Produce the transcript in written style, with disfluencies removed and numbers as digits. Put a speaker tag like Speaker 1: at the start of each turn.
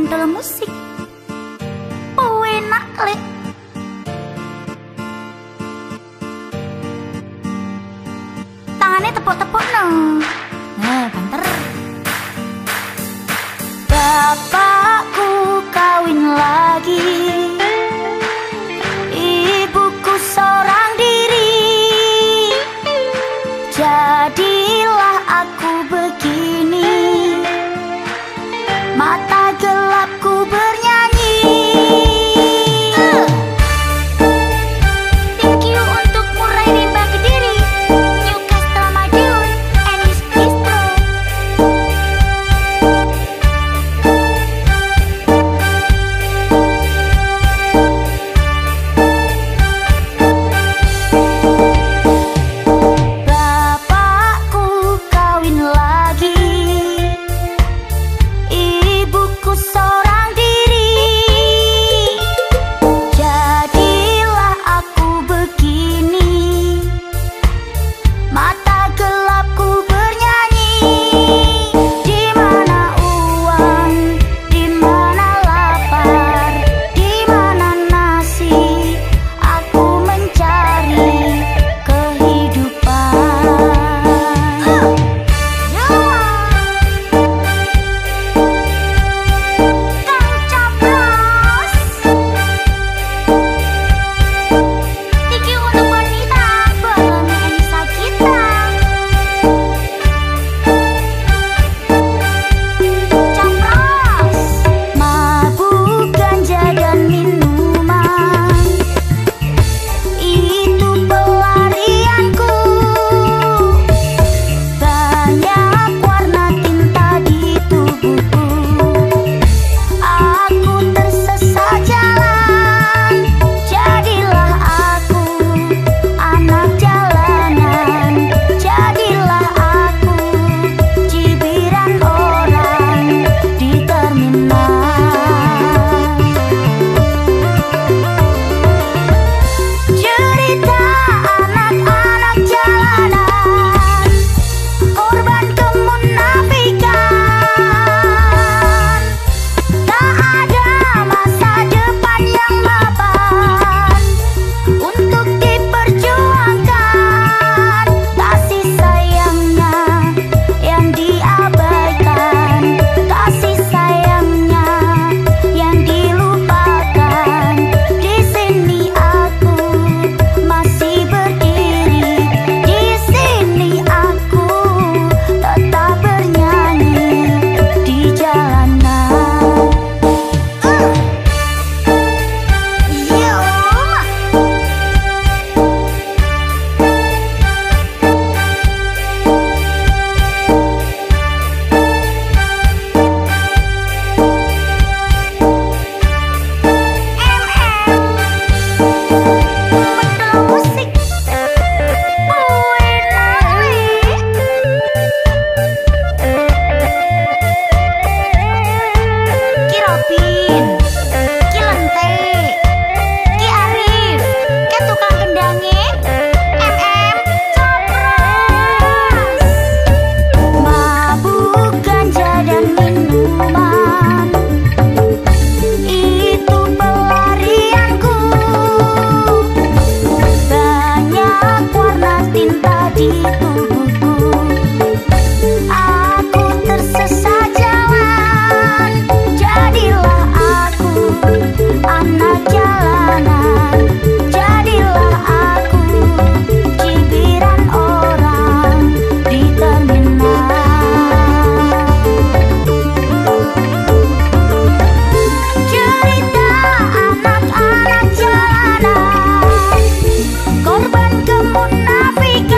Speaker 1: mental musik. Oh enak lek. Tangannya tepuk-tepuk no. Nah, banter. Bapakku kawin lagi, ibuku seorang diri. Jadilah aku begini, mata gelapku bernyanyi. Thank you untuk Murai Rimba Kediri, Newcastle Madiun, Enis Bistro. Bapakku kawin lagi, ibuku seorang diri. Jadilah aku begini, mata gelapku bernyanyi. Di mana uang, di mana lapar, di mana nasi, aku mencari kehidupan. Kang Caplos, thank you untuk Bonita, belum Enisa kita. Caplos, mabuk ganja dan minuman, itu pelarianku. Banyak warna tinta di tubuhku, aku tersesat jalan. Jadilah aku anak jalanan, jadilah aku cibiran orang di terminal. Cerita anak-anak jalanan, korban kemunafikan. Tak ada masa depan yang mapan untuk diperjuangkan. Kasih sayangnya yang diabaikan, kasih sayangnya yang dilupakan. Di sini aku masih berdiri, di sini aku tetap bernyanyi di jalanan. Mental musik, Ki Robin, Ki Lente, Ki Arif, Ki tukang kendange, Capros. Mabuk ganja dan minuman, itu pelarianku. Banyak warna tinta di tubuhku, aku tersesat jalan. Jadilah aku anak jalanan, jadilah aku cibiran orang di terminal. Cerita anak-anak jalanan, korban kemunafikan.